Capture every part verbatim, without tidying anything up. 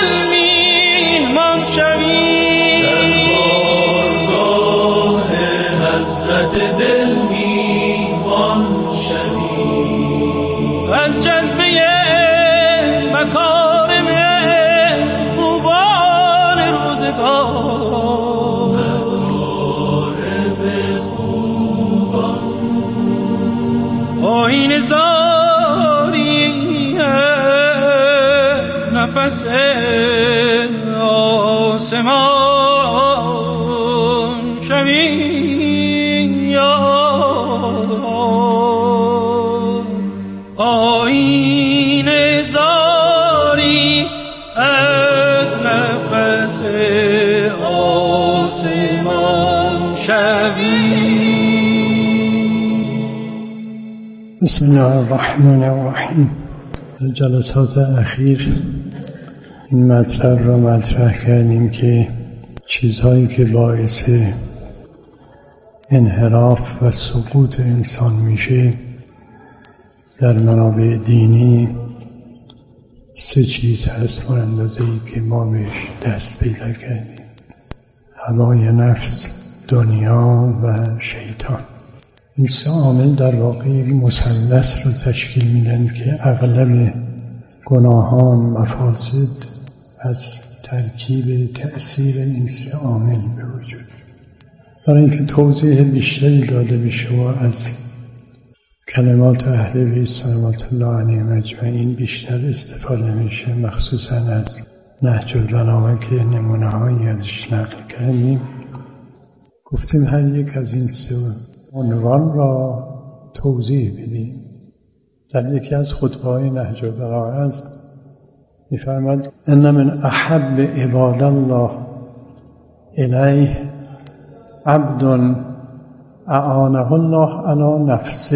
دل میهمان شوی، در بارگاه حضرت دل میهمان شوی، از جذبه مکارم خوبان روزگار، مکارم خوبان آیین زاری از نفس آسمان شوی، آیین زاری از نفس آسمان شوی. بسم الله الرحمن الرحیم. در جلسات اخیر این مطلب را مطرح کردیم که چیزهایی که باعث انحراف و سقوط انسان میشه در منابع دینی سه چیز هست و اندازه‌ای که ما بهش دست پیدا کردیم: هوای نفس، دنیا و شیطان. این سه عامل در واقع یک مثلث رو تشکیل میدن که اغلب گناهان، مفاسد از ترکیب تأثیر این سه عامل به وجود. برای اینکه توضیح بیشتری داده بشه و از کلمات اهل بیت صلوات الله علیهم اجمعین بیشتر استفاده میشه، مخصوصا از نهج البلاغه که نمونه هایی ازش نقل کردیم. گفتیم هر یک از این سه عنوان را توضیح بدیم. در یکی از خطبه‌های نهج البلاغه است می‌فرماید ان من احب عباد الله الیه عبد اعانه الله علی نفسه.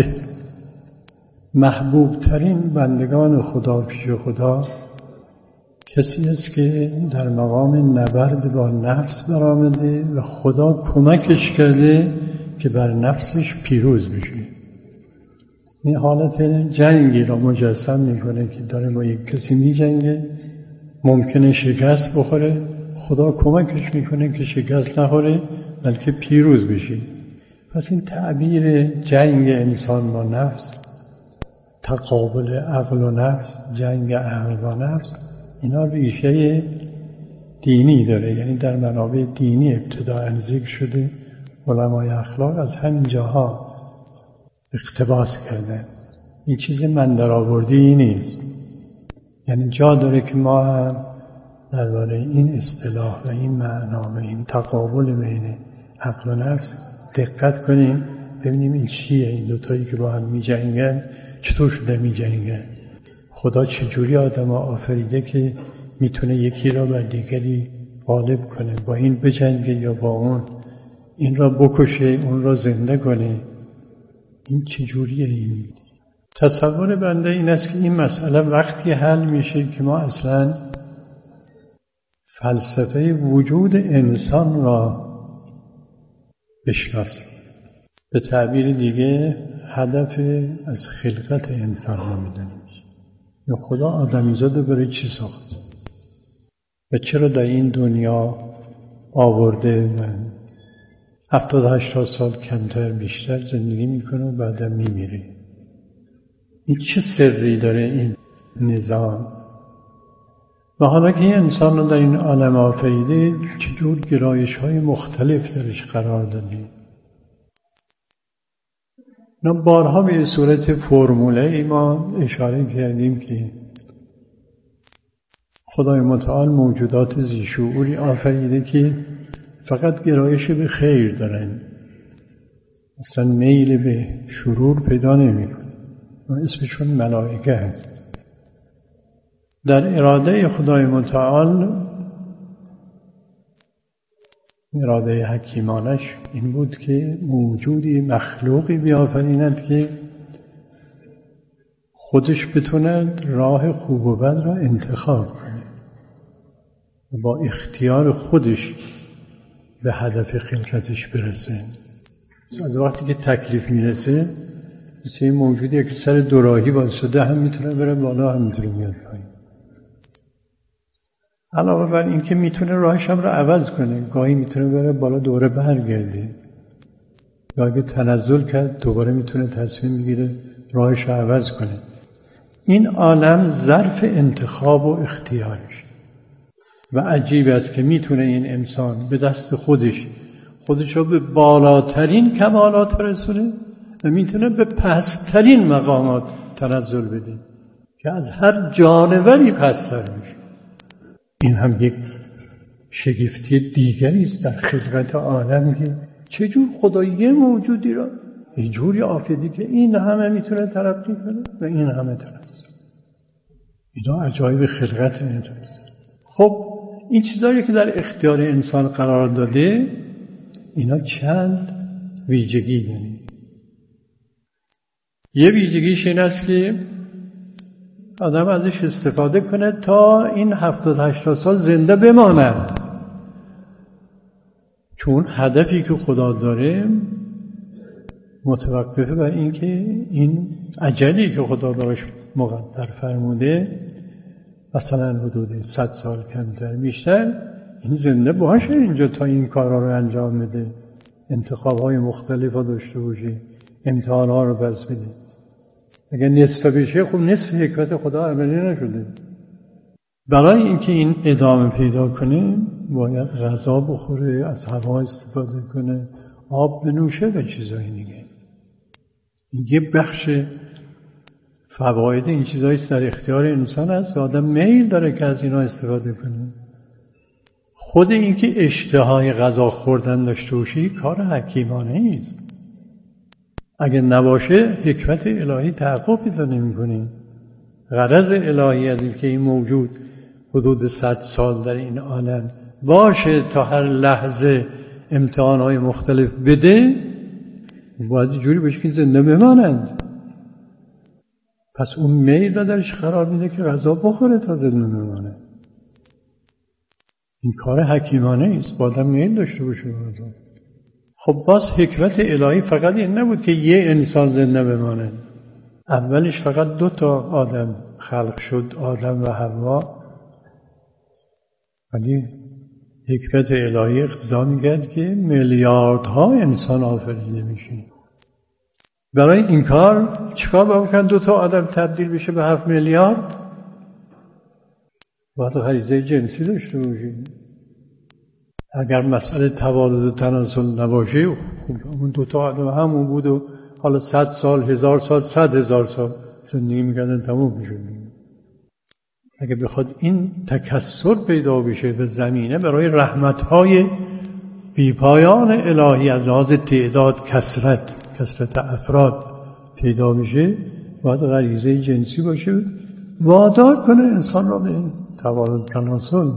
محبوب ترین بندگان خدا پیش خدا کسی است که در مقام نبرد با نفس برآمده و خدا کمکش کرده که بر نفسش پیروز بشه. این حالت جنگی را مجسم میکنه که داره با یک کسی میجنگه، ممکنه شکست بخوره، خدا کمکش میکنه که شکست نخوره بلکه پیروز بشه. پس این تعبیر جنگ انسان با نفس، تقابل عقل و نفس، جنگ عقل با نفس، اینا ریشه دینی داره، یعنی در منابع دینی ابتداء ذکر شده. علمای اخلاق از همین جاها اقتباس کردن. این چیز من درآوردی نیست، یعنی جا داره که ما هم درباره این اصطلاح و این معنا و این تقابل بین عقل و نفس دقت کنیم، ببینیم این چیه، این دوتایی که با هم می جنگن چطور شده می جنگن، خدا چجوری آدم آفریده که میتونه یکی را بر دیگری غالب کنه، با این بجنگه یا با اون، این را بکشه اون را زنده کنه. این چجوریه؟ این تصور بنده این است که این مسئله وقتی حل میشه که ما اصلا فلسفه وجود انسان را بشناسیم. به تعبیر دیگه هدف از خلقت انسان را میدونیم، یا خدا آدمیزاد برای چی ساخت و چرا در این دنیا آورده و هفتاد هشتاد سال کمتر بیشتر زندگی میکنه و بعدم میمیره. این چه سری داره این نظام؟ و حالا که این انسان رو در این عالم آفریده چجور گرایش های مختلف درش قرار داده. نه بارها به صورت فرموله ای ما اشاره کردیم که خدای متعال موجودات ذی شعوری آفریده که فقط گرایش به خیر دارن، اصلا میل به شرور پیدا نمی‌کنن. اسمشون ملائکه هست. در اراده خدای متعال، اراده حکیمانش این بود که موجودی مخلوقی بیافریند که خودش بتوند راه خوب و بد را انتخاب کنه و با اختیار خودش به هدف خلقتش برسه. از وقتی که تکلیف میرسه مثل این موجودی که سر دوراهی واسطه هم میتونه بره بالا هم میتونه میاد پایین. علاوه بر این که میتونه راهش هم رو عوض کنه، گاهی میتونه بره بالا دوره برگرده، یا اگه تنزل کرد دوباره میتونه تصمیم بگیره راهش رو عوض کنه. این عالم ظرف انتخاب و اختیارش و عجیب است که میتونه این انسان به دست خودش خودش رو به بالاترین کمالات رسونه و میتونه به پسترین مقامات تنزل بده که از هر جانوری پستر میشه. این هم یک شگفتی دیگری است در خلقت عالم که چجور خدا یه موجودی را یه جوری آفریده که این همه میتونه ترقی کنه و این همه تنزل. اینا عجایب خلقت انسان. خب این چیزایی که در اختیار انسان قرار داده اینا چند ویژگی دارن. یه ویژگیش این است که آدم ازش استفاده کنه تا این هفتاد هشتاد سال زنده بماند، چون هدفی که خدا داره متوقفه بر این که این اجلی که خدا براش مقدر فرموده مثلا حدود صد سال کمتر بیشتر این زنده باشه اینجا تا این کارها رو انجام بده، انتخاب‌های مختلف رو داشته باشه، امتحان‌ها رو پس بده. اگر نصف بشه خب نصف حکمت خدا عملی نشده. برای اینکه این ادامه پیدا کنه باید غذا بخوره، از هوا استفاده کنه، آب بنوشه و چیزایی دیگه. این یه بخش فواید این چیزایی در اختیار انسان است و آدم میل داره که از اینا استفاده کنه. خود این که اشتهای غذا خوردن داشته باشی کار حکیمانه است. اگر نباشه حکمت الهی تحقق پیدا نمی‌کنه. غرض الهی از این که این موجود حدود صد سال در این عالم باشه تا هر لحظه امتحان‌های مختلف بده، باید جوری باشه که زنده بمانند. پس اون میل را درش قرار میده که غذا بخوره تا زنده بمانه. این کار حکیمانه است، باید میل داشته باشه. خب باز حکمت الهی فقط این نبود که یه انسان زنده بمانه. اولش فقط دو تا آدم خلق شد، آدم و حوا، ولی حکمت الهی اقتضا می‌کرد که میلیاردها انسان آفریده میشه. برای این کار چیکار باید کرد دو تا آدم تبدیل بشه به هفت میلیارد؟ باید غریزه جنسی داشته باشه. اگر مسئله توالد و تناسل نباشه خب اون دو تا آدم همون بود و حالا صد سال، هزار سال، صد هزار سال زندگی میکردن تموم میشد. اگه بخواد این تکثر پیدا بشه به زمینه برای رحمت‌های بیپایان الهی از لحاظ تعداد کثرت کثرت افراد پیدا بشه، باید غریزه جنسی باشه وادار کنه انسان را به توالد تناسل.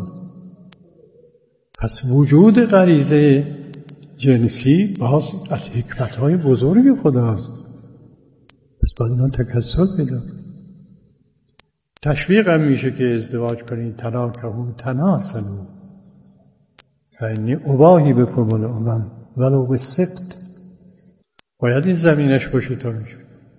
پس وجود غریزه جنسی باز از حکمت‌های بزرگ خداست. پس باید اینا تکثر پیدا کنه. تشویق هم میشه که ازدواج کنید، تناکحوا تناسلوا فانی اباهی بکم الامم ولو بالسقط. باید این زمینش باشه تا میشه.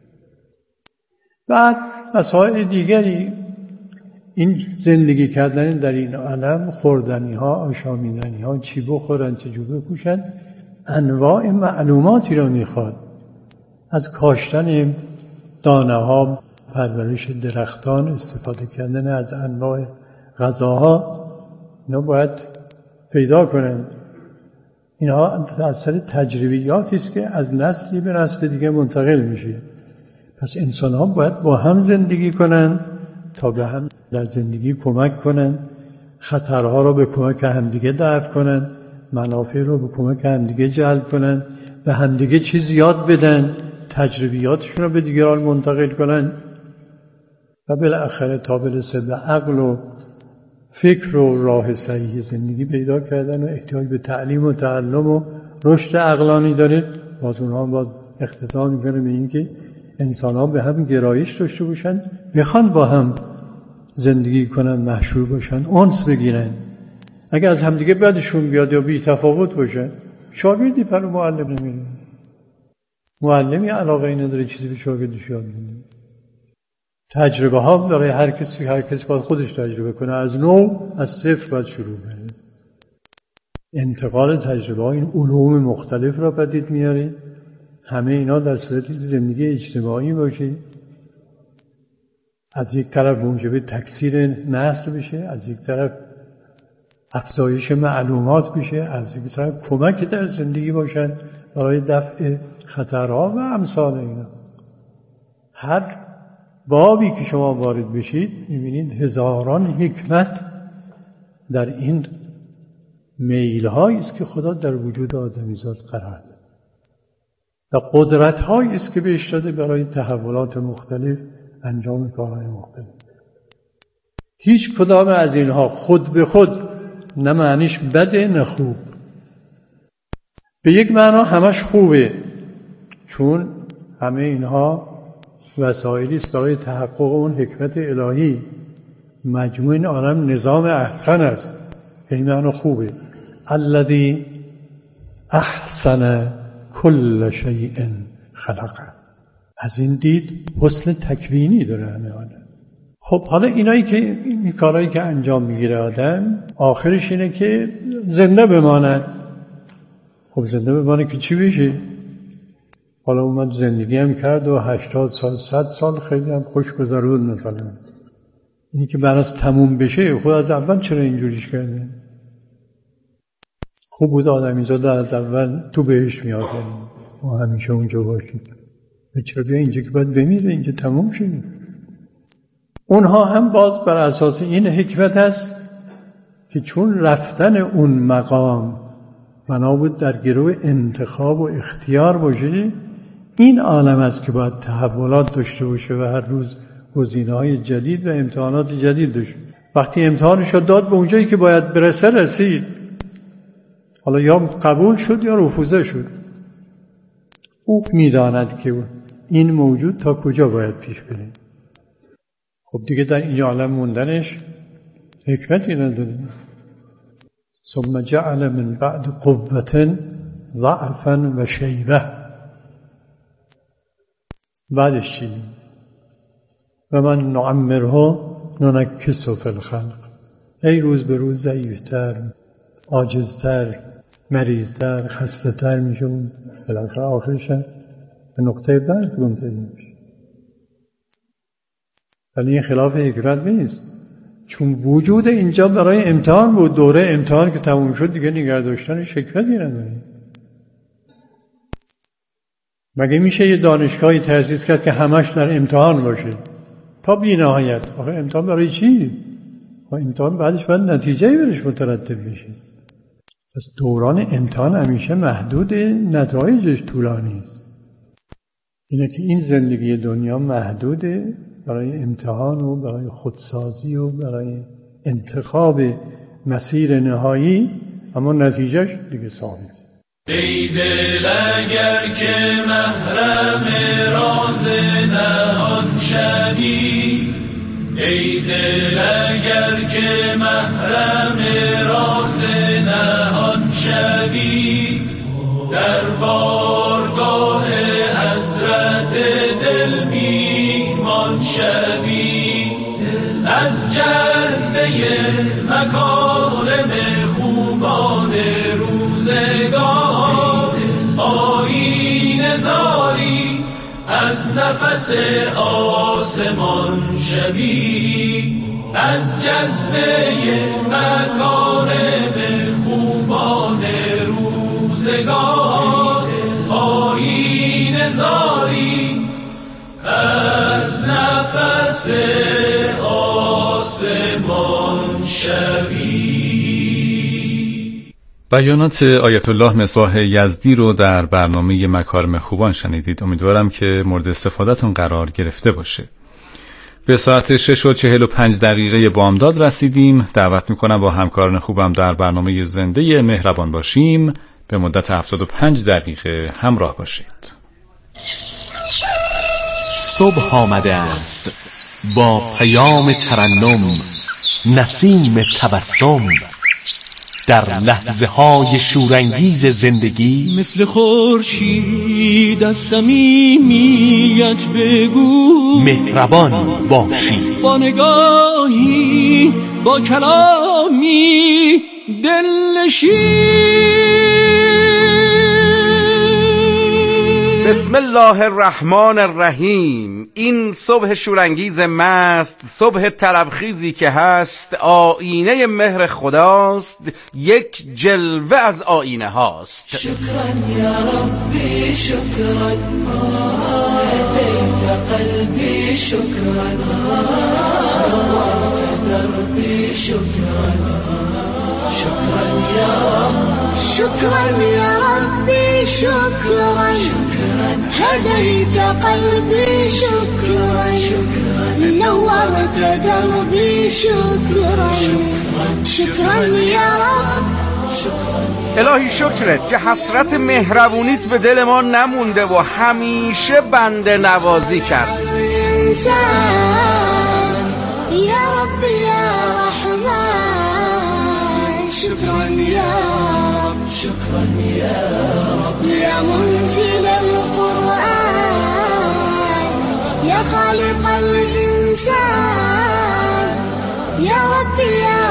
بعد مسائل دیگری این زندگی کردن در این عالم، خوردنی ها، آشامیدنی ها، چی بخورن، چجور بپوشن، انواع معلوماتی را میخواد. از کاشتن دانه ها، پرورش درختان، استفاده کردن از انواع غذاها، اینا باید پیدا کنن. اینها اثر تجربیاتی است که از نسلی به نسل دیگه منتقل میشه. پس انسان ها باید با هم زندگی کنن تا به هم در زندگی کمک کنن، خطرها رو به کمک همدیگه دفع کنن، منافع رو به کمک همدیگه جلب کنن، به همدیگه چیز یاد بدن، تجربیاتشون رو به دیگران منتقل کنن و بالاخره تا برسه به عقل و فکر و راه صحیح زندگی پیدا کردن و احتیاج به تعلیم و تعلم و رشد عقلانی داره. باز اونها باز اقتضا میکنه به این که انسان ها به هم گرایش داشته باشن، بخوان با هم زندگی کنن، محشور باشن، انس بگیرن. اگر از همدیگه بدشون بیاد یا بی تفاوت باشن، شاگردی پر معلم نمیره. معلمی علاقه نداره چیزی به شاگردش یاد بده. تجربه ها برای هر کسی هر کسی باید خودش تجربه کنه، از نو از صفر باید شروع کنه. انتقال تجربه ها این علوم مختلف را پدید میاره، همه اینا در صورت زندگی اجتماعی باشه، از یک طرف موجب تکثیر نسل بشه، از یک طرف افزایش معلومات بشه، از یک طرف کمک در زندگی باشن برای دفع خطرها و امثال اینا. هر بابی که شما وارد بشید میبینید هزاران حکمت در این میل هایی است که خدا در وجود آدمیزاد قرار داده و قدرت هایی است که بهش داده برای تحولات مختلف انجام کارهای مختلف. هیچ کدام از اینها خود به خود نه معنیش بده نه خوب. به یک معنا همش خوبه، چون همه اینها وسایلی است برای تحقق اون حکمت الهی. مجموع این عالم نظام احسن است، به این معنا خوبه. الذی احسن کل شیء خلقه. از این دید حسن تکوینی داره همه عالم. خب حالا اینایی که این کارهایی که انجام میگیره آدم، آخرش اینه که زنده بماند. خب زنده بمانه که چی بشه؟ حالا اومد زندگی هم کرد و هشتاد سال صد سال خیلی هم خوش گذرود مثلا. اینی که براش تموم بشه، خود از اول چرا اینجوریش کرده؟ خوب بود آدمیزاد از اول تو بهشت میاد و همیشه اونجا باشید. چرا بیا اینجا که باید بمیره، اینجا تموم شد. اونها هم باز بر اساس این حکمت است که چون رفتن اون مقام بنا بود در گروه انتخاب و اختیار باشه، این عالم است که باید تحولات داشته باشه و هر روز گزینه‌های جدید و امتحانات جدید داشته. وقتی امتحانش داد به اونجایی که باید برسه رسید، حالا یا قبول شد یا رفوزه شد. او میداند که این موجود تا کجا باید پیش بره. خب دیگه در این عالم موندنش حکمتی نداره. ثم جعل من بعد قوة ضعفا و شیبه. بعدش چی؟ و من نعمره ننکسه فی الخلق. ای روز به روز ضعیفتر، عاجزتر، مریضتر، خسته‌تر میشون، بالاخره آخرش به نقطه برگ منتهی میشه. ولی این خلاف حکمت نیست، چون وجود اینجا برای امتحان بود. دوره امتحان که تموم شد دیگه نگه داشتنش حکمتی نداره. مگه میشه یه دانشگاهی تأسیس کرد که همش در امتحان باشه تا بی نهایت؟ آخه امتحان برای چی؟ امتحان بعدش باید نتیجه‌ای برش مترتب بشه. پس دوران امتحان همیشه محدود، نتایجش طولانی است. اینه که این زندگی دنیا محدوده برای امتحان و برای خودسازی و برای انتخاب مسیر نهایی، اما نتیجهش دیگه ثابت. ای دل اگر که محرم راز نهان شوی، ای دل اگر که محرم راز نهان شوی، در بارگاه حضرت دل میمان شوی، از جذبه مکارم خوبان روزگار آیین زاری، از نفس آسمان شوی، از جذبه مکارم خوبان روزگار آیین زاری، از نفس آسمان شوی. بیانات آیت الله مصباح یزدی رو در برنامه مکارم خوبان شنیدید. امیدوارم که مورد استفادهتون قرار گرفته باشه. به ساعت شش و چهل و پنج دقیقه بامداد رسیدیم. دعوت میکنم با همکاران خوبم در برنامه زنده مهربان باشیم. به مدت هفتاد و پنج دقیقه همراه باشید. صبح آمده است با پیام ترنم، نسیم تبسم، در لحظه های شورانگیز زندگی مثل خورشید از صمیمیت بگو مهربان باشی، با نگاهی با کلامی دلنشین. بسم الله الرحمن الرحیم. این صبح شورانگیز مست، صبح طربخیزی که هست، آینه مهر خداست، یک جلوه از آینه هاست. شکرا یا ربی شکرا، هدیت قلبی شکرا، نورت دربی شکرا، شکرا یا رب، شكرا يا ربي شكرا، هديت قلبي شكرا، نورت دربي شكرا، شكرا يا رب. الهی شکرت که حسرت مهربونیت به دل ما نمونده و همیشه بنده نوازی کرد. يا ربي يا رحمن، شكرا يا رب، شكرا يا رب، يا منزل القرآن، يا خالق الإنسان، يا ربي يا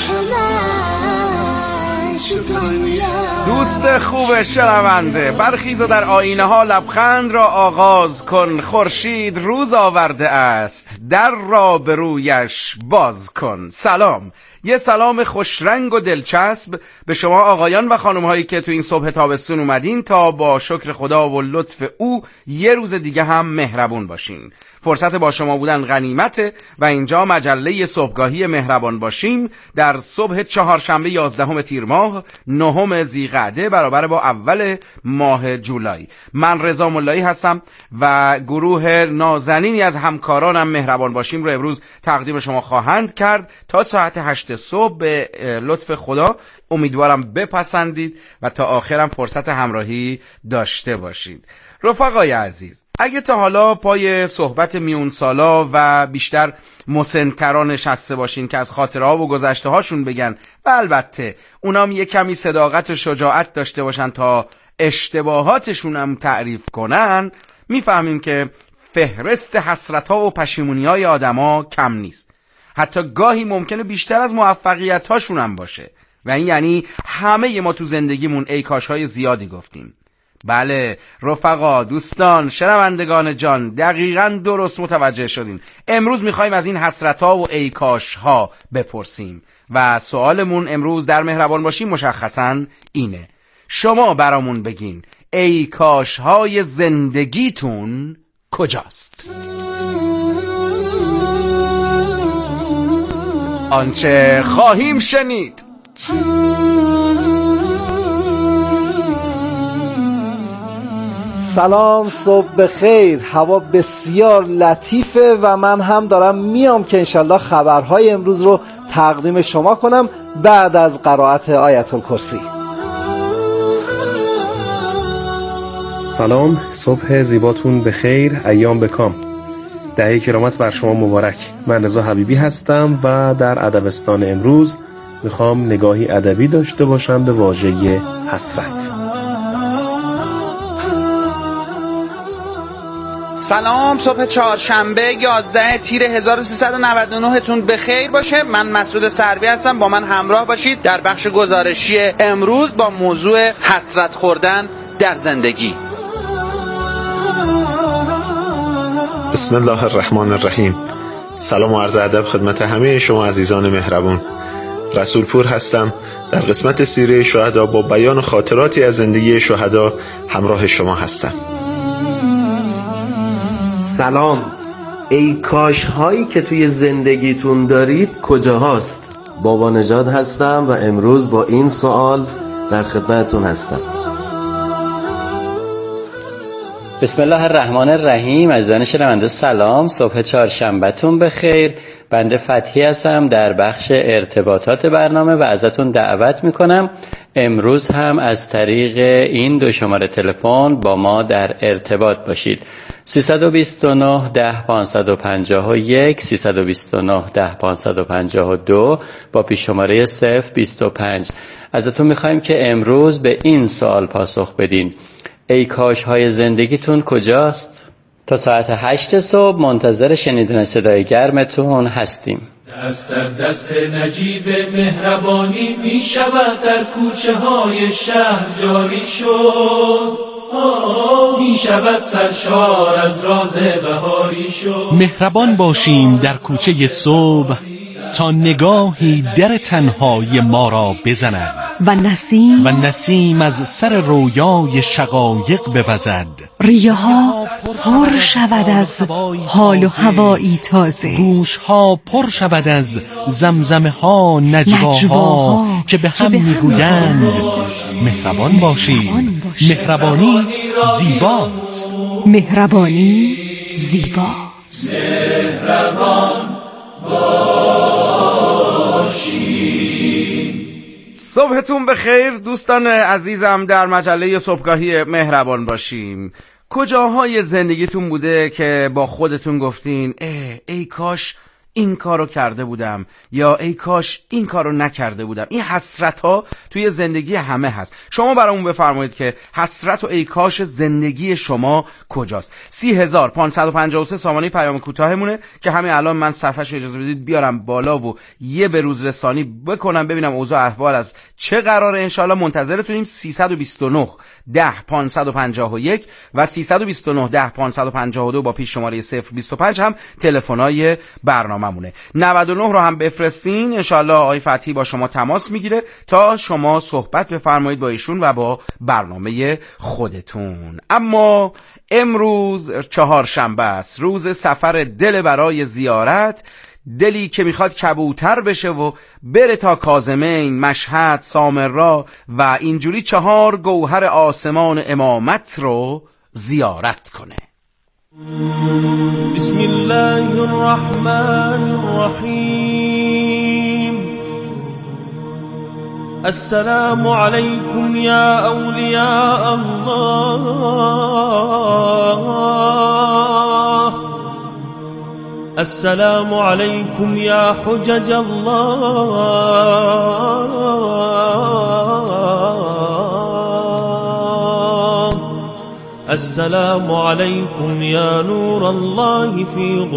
رحمن، شكرا يا رب. دوست خوب شنونده، برخیز و در آینه ها لبخند را آغاز کن. خورشید روز آورده است، در را به رویش باز کن. سلام، یه سلام خوشرنگ و دلچسب به شما آقایان و خانم هایی که تو این صبح تابستون اومدین تا با شکر خدا و لطف او یه روز دیگه هم مهربون باشین. فرصت با شما بودن غنیمته و اینجا مجله صبحگاهی مهربان باشیم در صبح چهارشنبه یازدهم تیر ماه نهم ذیقعده برابر با اول ماه جولای. من رضا ملایی هستم و گروه نازنینی از همکارانم مهربان باشیم رو امروز تقدیم شما خواهند کرد تا ساعت هشت صبح به لطف خدا. امیدوارم بپسندید و تا آخرم فرصت همراهی داشته باشید. رفقای عزیز، اگه تا حالا پای صحبت میون سالا و بیشتر مسن‌تران نشسته باشین که از خاطره ها و گذشته هاشون بگن و البته اونام یه کمی صداقت و شجاعت داشته باشن تا اشتباهاتشون هم تعریف کنن، میفهمیم که فهرست حسرت ها و پشیمونی های آدم ها کم نیست. حتی گاهی ممکنه بیشتر از موفقیت هاشون هم باشه و این یعنی همه ما تو زندگیمون ای کاش های زیادی گفتیم. بله رفقا، دوستان، شنوندگان جان، دقیقاً درست متوجه شدین. امروز میخوایم از این حسرت‌ها و ای کاش‌ها بپرسیم و سوالمون امروز در مهربان باشیم مشخصاً اینه: شما برامون بگین ای کاش‌های زندگیتون کجاست؟ آنچه خواهیم شنید. سلام، صبح بخیر. هوا بسیار لطیفه و من هم دارم میام که انشالله خبرهای امروز رو تقدیم شما کنم بعد از قرائت آیت الکرسی. سلام، صبح زیباتون بخیر، ایام بکام، دهه کرامت بر شما مبارک. من رضا حبیبی هستم و در ادبستان امروز میخوام نگاهی ادبی داشته باشم به واژه حسرت. سلام، صبح چهارشنبه یازده تیر هزار و سیصد و نود و نه تون بخیر باشه. من مسعود سروی هستم، با من همراه باشید در بخش گزارشی امروز با موضوع حسرت خوردن در زندگی. بسم الله الرحمن الرحیم. سلام و عرض ادب خدمت همه شما عزیزان مهربون. رسول پور هستم، در قسمت سیره شهدا با بیان خاطراتی از زندگی شهدا همراه شما هستم. سلام، ای کاش هایی که توی زندگیتون دارید کجا هست؟ بابا نژاد هستم و امروز با این سوال در خدمتتون هستم. بسم الله الرحمن الرحیم. عزیزان شنونده سلام، صبح چهارشنبهتون بخیر. بنده فتحی هستم در بخش ارتباطات برنامه و ازتون دعوت میکنم امروز هم از طریق این دو شماره تلفن با ما در ارتباط باشید. سیصد و بیست و نه ده پانصد و پنجاه و یک، سیصد و بیست و نه ده پانصد و پنجاه و دو با پیش شماره صفر بیست و پنج. ازتون میخوایم که امروز به این سوال پاسخ بدین: ای کاش های زندگیتون کجاست؟ تا ساعت هشت صبح منتظر شنیدن صدای گرمتون هستیم. دست در دست نجیب مهربانی می شود در کوچه های شهر جاری شد، می شود سرشار از راز بهاری شد. مهربان باشیم در کوچه صبح تا نگاهی در تنهای ما را بزند و نسیم و نسیم از سر رویای شقایق بوزد. ریه ها پر شود از حال و هوایی تازه، گوش ها پر شود از زمزمه ها، نجواها که به هم میگویند مهربان باشید. مهربانی زیباست. مهربانی زیباست. مهربان صبحتون بخیر دوستان عزیزم. در مجله صبحگاهی مهربان باشیم. کجاهای زندگیتون بوده که با خودتون گفتین ای, ای کاش این کارو کرده بودم، یا ای کاش این کارو نکرده بودم؟ این حسرت ها توی زندگی همه هست. شما برامون بفرمایید که حسرت و ای کاش زندگی شما کجاست؟ سی هزار پانصد و پنجاه و سه سامانه پیام کوتاهمونه که همین الان من صفحه‌شو اجازه بدید بیارم بالا و یه به روز رسانی بکنم ببینم اوضاع احوال از چه قراره. انشالله منتظرتونیم. سیصد و بیست و نه ده پانصد و پنجاه و یک و سیصد و بیست و نه ده پانصد و پنجاه و دو با پیش شماره صفر بیست و پنج هم تلفن‌های برنامه مونه. نود و نه رو هم بفرستین. انشالله آقای فتحی با شما تماس میگیره تا شما صحبت بفرمایید با ایشون و با برنامه خودتون. اما امروز چهارشنبه است، روز سفر دل برای زیارت، دلی که میخواد کبوتر بشه و بره تا کاظمین، مشهد، سامرا و اینجوری چهار گوهر آسمان امامت رو زیارت کنه. بسم الله الرحمن الرحیم. السلام علیکم یا اولیاء الله، السلام علیکم یا حجج الله، السلام علیکم یا نور الله فی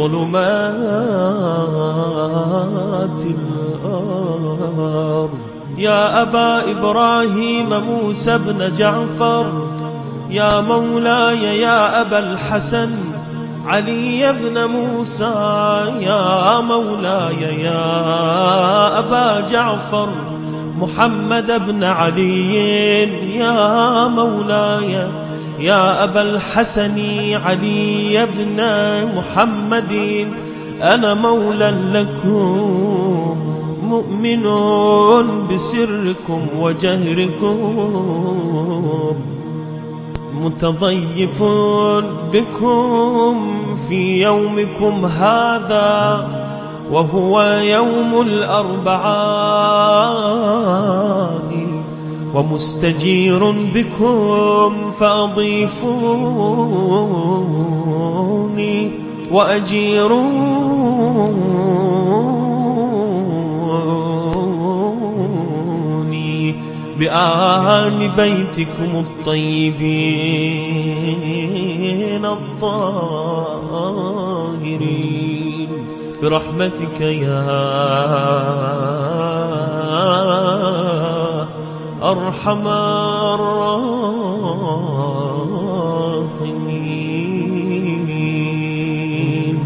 ظلمات الارض، یا ابا ابراهیم موسی بن جعفر، یا مولاي یا ابا الحسن علي بن موسى، يا مولاي يا أبا جعفر محمد بن علي، يا مولاي يا أبا الحسن علي بن محمد، أنا مولى لكم مؤمن بسركم وجهركم، متضيف بكم في يومكم هذا وهو يوم الأربعاء، ومستجير بكم فأضيفوني وأجيروني بآل بيتكم الطيبين الطاهرين برحمتك يا أرحم الراحمين.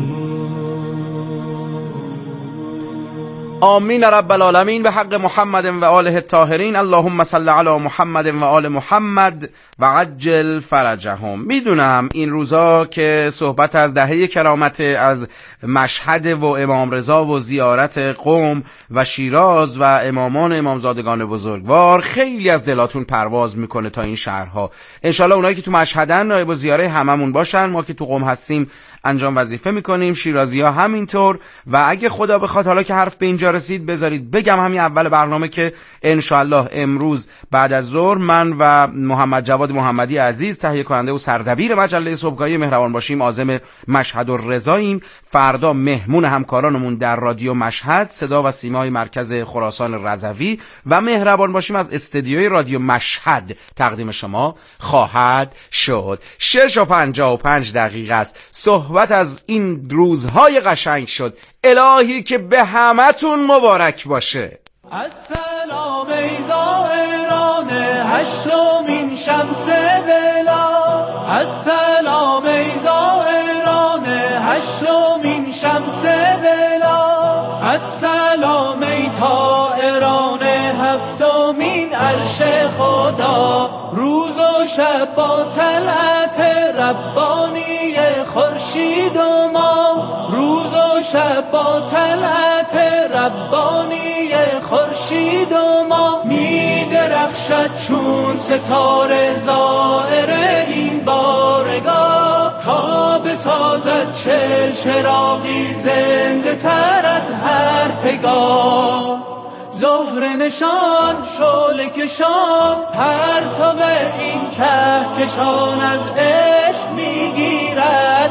آمین رب العالمین. به حق محمد و آله الطاهرین. اللهم صل علی محمد و آل محمد و عجل فرجهم. میدونم این روزا که صحبت از دهه کرامت، از مشهد و امام رضا و زیارت قم و شیراز و امامان امامزادگان بزرگوار، خیلی از دلاتون پرواز میکنه تا این شهرها. انشالله اونایی که تو مشهدن نایب الزیاره هممون باشن. ما که تو قم هستیم انجام وظیفه میکنیم، شیرازی ها همینطور. و اگه خدا بخواد حالا که حرف به اینجا رسید بذارید بگم همین اول برنامه که انشالله امروز بعد از ظهر من و محمد جواد محمدی عزیز تهیه کننده و سردبیر مجله صبحگاهی مهربان باشیم عازم مشهد و رضاییم. فردا مهمون همکارانمون در رادیو مشهد صدا و سیمای مرکز خراسان رضوی و مهربان باشیم از استدیوی رادیو مشهد تقدیم شما خواهد شد. شش و پنجاه و پنج دقیقه است. صحبت از این روزهای قشنگ شد. الهی که به همتون مبارک باشه. السلام ای زائران هشتمین شمس بلا، السلام ای زائران هشتمین شمس بلا، السلام ای طائران هفتمین عرش خدا. روز و شب با طلعت ربانی خورشید و ما، روز و شب با طلعت ربانی خورشید و ما. می درخشد چون ستاره زائر این بارگاه، تا بسازد چل چراغی زنده تر از هر پگاه. زهر نشان شعله کشان پرتاب این کهکشان، از عشق میگیرد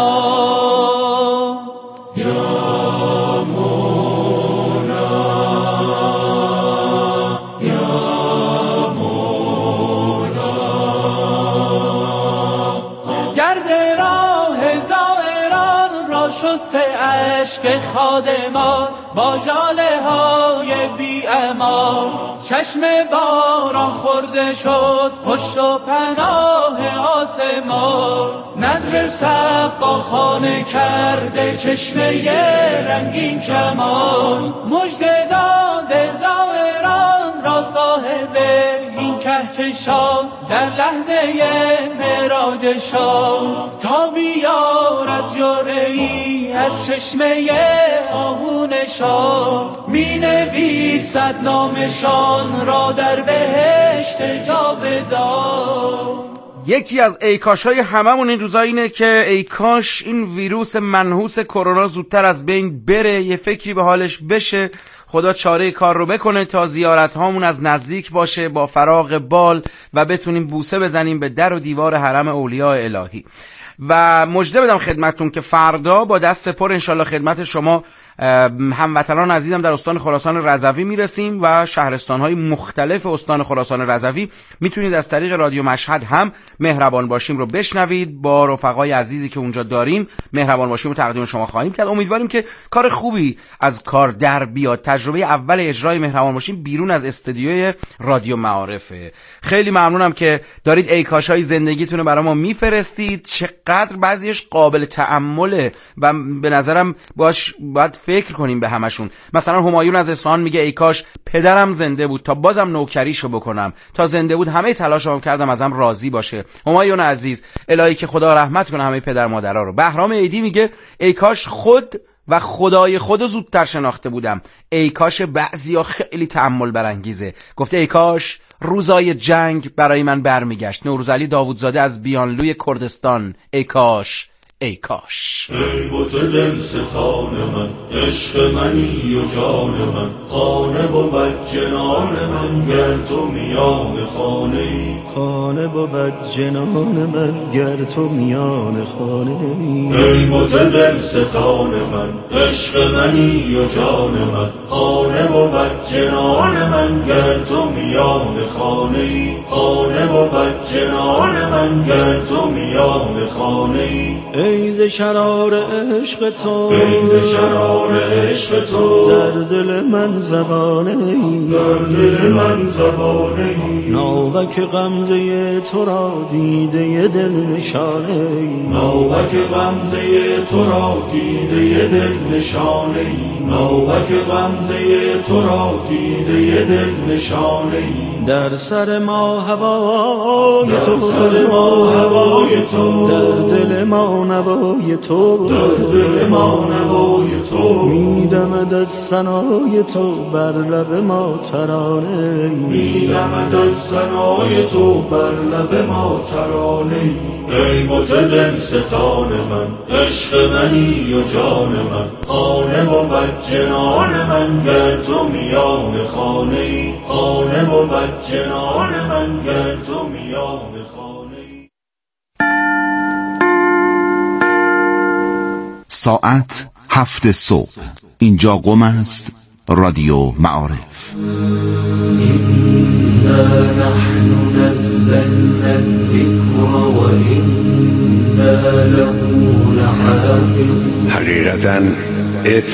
نشان. یا مولا یا مولا، گرد راه زائران را شسته اشک خادمان، با ژاله های بی امان چشم باران خورده شد پشت و پناه آسمان. نظر سقا خانه کرده چشمه رنگین کمان، مژده داده زائران را صاحب این کهکشان، در لحظه معراج شام تا بیارد جرعه‌ای از چشمه آهو نشان. می نویسد نامشان را در بهشت جاودان. یکی از ای کاش های هممون این روزا اینه که ای کاش این ویروس منحوس کرونا زودتر از بین بره، یه فکری به حالش بشه، خدا چاره کار رو بکنه تا زیارت هامون از نزدیک باشه با فراغ بال و بتونیم بوسه بزنیم به در و دیوار حرم اولیاء الهی. و مژده بدم خدمتتون که فردا با دست پر انشالله خدمت شما هموطنان عزیزم در استان خراسان رضوی میرسیم و شهرستان‌های مختلف استان خراسان رضوی میتونید از طریق رادیو مشهد هم مهربان باشیم رو بشنوید. با رفقای عزیزی که اونجا داریم مهربان باشیم رو تقدیم شما خواهیم کرد. امیدواریم که کار خوبی از کار در بیاد. تجربه اول اجرای مهربان باشیم بیرون از استودیوی رادیو معارفه. خیلی ممنونم که دارید ای کاشای زندگیتون رو برای ما میفرستید. چقدر بعضیش قابل تأمله و به نظرم باش باید فکر کنیم به همشون. مثلا همایون از اصفهان میگه ای کاش پدرم زنده بود تا بازم نوکریشو بکنم، تا زنده بود همه تلاشم کردم ازم راضی باشه. همایون عزیز الهی که خدا رحمت کنه همه پدر مادرها رو. بهرام عیدی میگه ای کاش خود و خدای خودو زودتر شناخته بودم. ای کاش بعضیا خیلی تأمل برانگیزه. گفته ای کاش روزای جنگ برای من برمیگشت. نوروزعلی داوودزاده از بیانلوی کردستان. ای کاش ای کاش. ای بت دل ستان من، عشق منی و جان من، خانه بود جنان من گر تو میان خانه ای، خانه بود جنان من گر تو میان خانه ای. ای بت دل ستان من، عشق منی و جان من، خانه بود جنان من گر تو میان خانه ای، خانه بود جنان من گر تو میان خانه ای. ای ز شرار عشق تو، ای ز شرار عشق تو، در دل من زبانه ای، در دل من زبانه ای. ناوک غمزه تو را دیده دل نشانه ای، ناوک غمزه تو را دیده دل نشانه ای، ناوک غمزه تو را دیده دل نشانه ای. در سر ما هوای تو، در سر ما هوای تو، در دل ما نوای تو، در دل ما نوای تو. میدمد از ثنای تو بر لب ما ترانه، میدمد از ثنای تو بر لب ما ترانه. ای بت دل ستان من، عشق منی و جان من، خانه بود جنان من گر تو میان خانه ای خانه بود جنان من گر تو میان خانه ای. ساعت هفت صبح اینجا قم است رادیو معارف. إنا نحن نزلنا الذكر وإنا له لحافظون. حقیقتاً